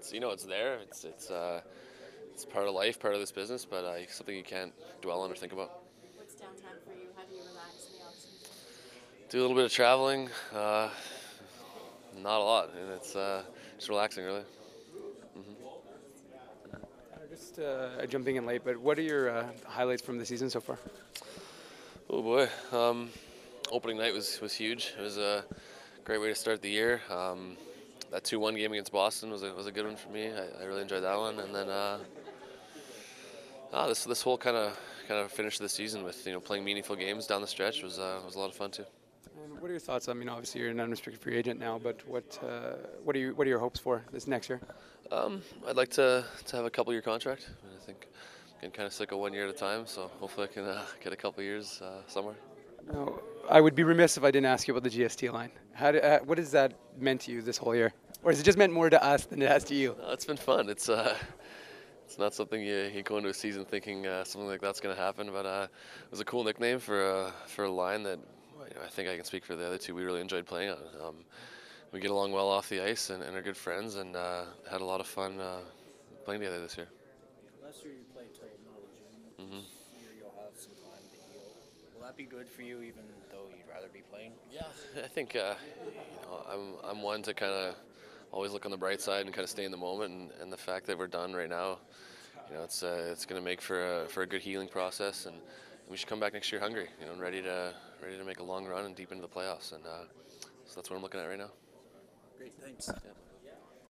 it's there. It's part of life, part of this business, but something you can't dwell on or think about. What's downtime for you? How do you relax in the off season? Do a little bit of traveling, not a lot, and it's just relaxing, really. Just jumping in late, but what are your highlights from the season so far? Oh boy, opening night was huge. It was a great way to start the year. That 2-1 game against Boston was a good one for me. I really enjoyed that one, and then this whole kind of finish of the season with playing meaningful games down the stretch was a lot of fun too. And what are your thoughts? I mean, obviously you're an unrestricted free agent now, but what are your hopes for this next year? I'd like to have a couple-year contract. I think I'm getting kind of sick of 1 year at a time, so hopefully I can get a couple years somewhere. No, I would be remiss if I didn't ask you about the GST line. What has that meant to you this whole year, or has it just meant more to us than it has to you? It's been fun. It's not something you go into a season thinking something like that's going to happen, but it was a cool nickname for a line that I think I can speak for the other two. We really enjoyed playing on. We get along well off the ice and are good friends, and had a lot of fun playing together this year. Last year you played till middle of June. hmm This year you'll have some time to heal. Will that be good for you, even though you'd rather be playing? Yeah, I think I'm one to kind of always look on the bright side and kind of stay in the moment, and the fact that we're done right now, it's going to make for a good healing process, and we should come back next year hungry, and ready to make a long run and deep into the playoffs, and so that's what I'm looking at right now. Great, thanks. Yeah.